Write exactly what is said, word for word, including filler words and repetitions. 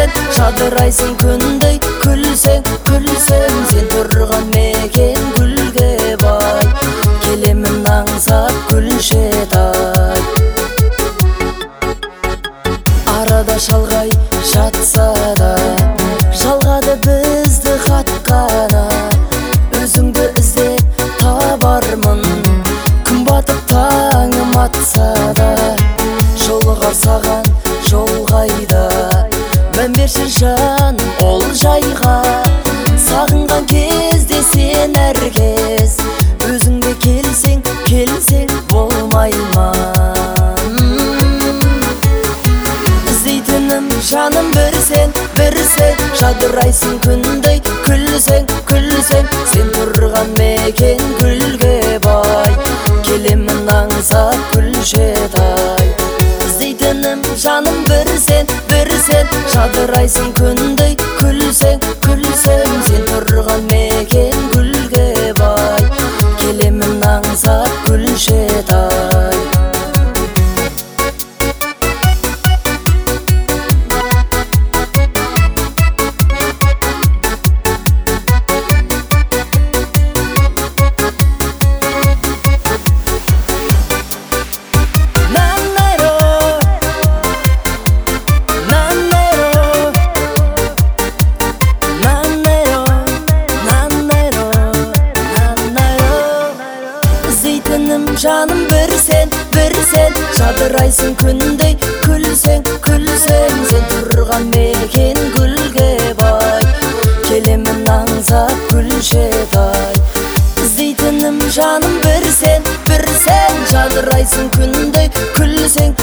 сен жадырайсың күндей, күлсең, күлсең сен тұрған мекен гүлге бай. Келемін аңсап Күлшетай. Арада шалғай жатса да, жалғады бізді хат қана. Өзіңді іздеп табармын, күн батып таңым атса да. Жолығар саған жол қайда, мән берші жан ол жайға. Сағынған кезде сен әркез, өзіңде келсең, келсең болмай ма? Іздейтінім жаным бір сен, бір сен жадырайсың күндей, күлсең, күлсең сен тұрған мекен гүлге бай. Келемін аңсап Күлшетай. Іздейтінім жаным бір сен, бір сен жадырайсың күндей, күлсең, күлсең сен тұрған мекен гүлге бай. Келемін аңсап Күлшетай. Жаным бір сен, бір сен жадырайсың күндей, күлсең, күлсең сен тұрған мекен гүлге бай. Келемін аңсап Күлшетай. Іздейтінім жаным бір сен, бір сен жадырайсың күндей, күлсең,